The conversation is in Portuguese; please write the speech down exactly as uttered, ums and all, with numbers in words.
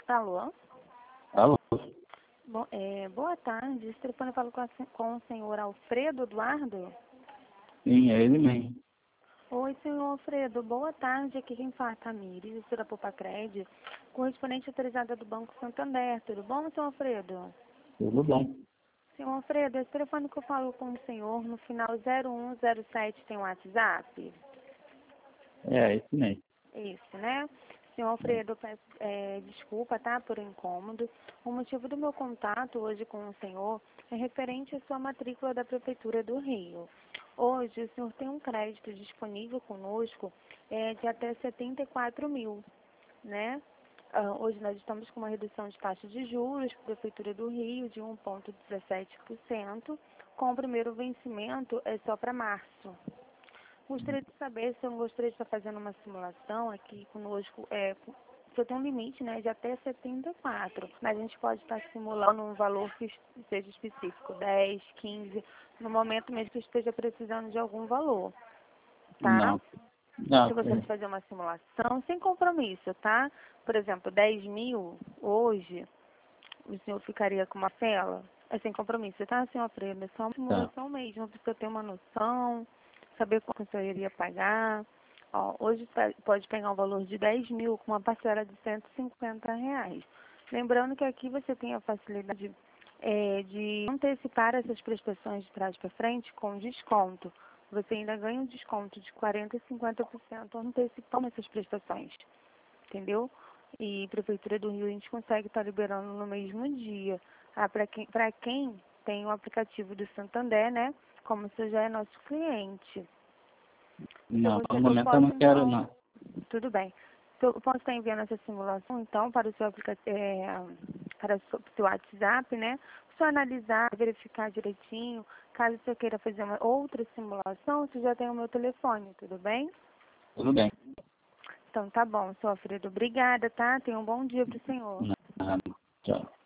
Alô? Alô? Bo é, boa tarde. Esse telefone fala com, a, com o senhor Alfredo Eduardo? Sim, é ele mesmo. Oi, senhor Alfredo. Boa tarde. Aqui quem fala é Tamires, gestora Popacred, correspondente autorizada do Banco Santander. Tudo bom, senhor Alfredo? Tudo bom. Senhor Alfredo, esse telefone que eu falo com o senhor, no final zero um zero sete, tem um WhatsApp? É, esse mesmo. Isso, né? Senhor Alfredo, eu peço é, desculpa, tá, por incômodo. O motivo do meu contato hoje com o senhor é referente à sua matrícula da Prefeitura do Rio. Hoje, o senhor tem um crédito disponível conosco é, de até setenta e quatro mil, né? Ah, hoje nós estamos com uma redução de taxa de juros para a Prefeitura do Rio de um vírgula dezessete por cento, com o primeiro vencimento é só para março. Gostaria de saber se eu gostaria de estar fazendo uma simulação aqui conosco. É, eu tenho um limite, né, de até setenta e quatro, mas a gente pode estar simulando um valor que seja específico, dez, quinze, no momento mesmo que eu esteja precisando de algum valor, tá? Não. Não, Se eu gostaria de fazer uma simulação, sem compromisso, tá? Por exemplo, dez mil hoje, o senhor ficaria com uma tela? É sem compromisso, tá, senhor Alfredo? É só uma tá. simulação mesmo, para eu ter uma noção, saber quanto o senhor iria pagar. Ó, hoje pe- pode pegar um valor de dez mil com uma parcela de cento e cinquenta reais. Lembrando que aqui você tem a facilidade é, de antecipar essas prestações de trás para frente com desconto. Você ainda ganha um desconto de quarenta por cento e cinquenta por cento antecipando essas prestações, entendeu? E Prefeitura do Rio a gente consegue estar liberando no mesmo dia. Ah, para quem, para quem tem o aplicativo do Santander, né? Como você já é nosso cliente. Se eu, Não, gost- no eu momento eu posso não quero, então, não. tudo bem. Se eu posso estar enviando essa simulação, então, para o seu aplicativo, para o seu seu WhatsApp, né? Só analisar, verificar direitinho. Caso você queira fazer uma outra simulação, você já tem o meu telefone, tudo bem? Tudo bem. Então tá bom, seu Alfredo. Obrigada, tá? Tenha um bom dia para o senhor. Não, tchau.